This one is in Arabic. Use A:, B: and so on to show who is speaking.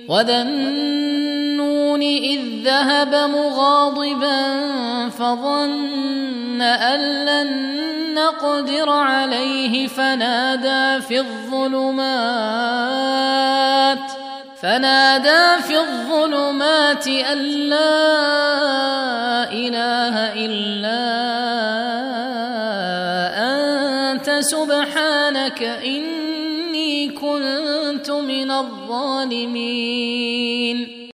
A: وذا النون إذ ذهب مغاضبا فظن أن لن نقدر عليه فنادى في الظلمات أن لا إله إلا أنت سبحانك إني كنت من الظالمين.